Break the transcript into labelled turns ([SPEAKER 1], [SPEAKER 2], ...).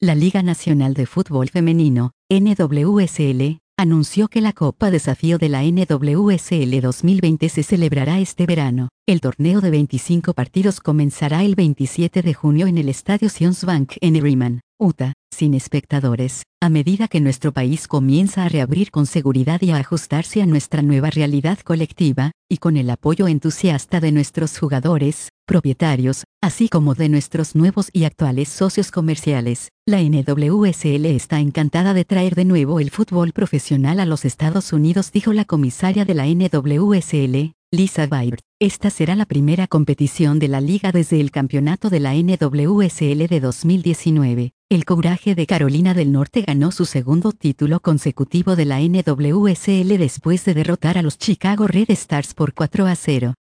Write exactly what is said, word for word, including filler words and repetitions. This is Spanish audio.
[SPEAKER 1] La Liga Nacional de Fútbol Femenino, N W S L, anunció que la Copa Desafío de la N W S L dos mil veinte se celebrará este verano. El torneo de veinticinco partidos comenzará el veintisiete de junio en el Estadio Zions Bank en Riemann, Utah, sin espectadores, a medida que nuestro país comienza a reabrir con seguridad y a ajustarse a nuestra nueva realidad colectiva, y con el apoyo entusiasta de nuestros jugadores, propietarios, así como de nuestros nuevos y actuales socios comerciales. La N W S L está encantada de traer de nuevo el fútbol profesional a los Estados Unidos, dijo la comisaria de la N W S L, Lisa Baird. Esta será la primera competición de la liga desde el campeonato de la N W S L de dos mil diecinueve. El Courage de Carolina del Norte ganó su segundo título consecutivo de la N W S L después de derrotar a los Chicago Red Stars por cuatro a cero.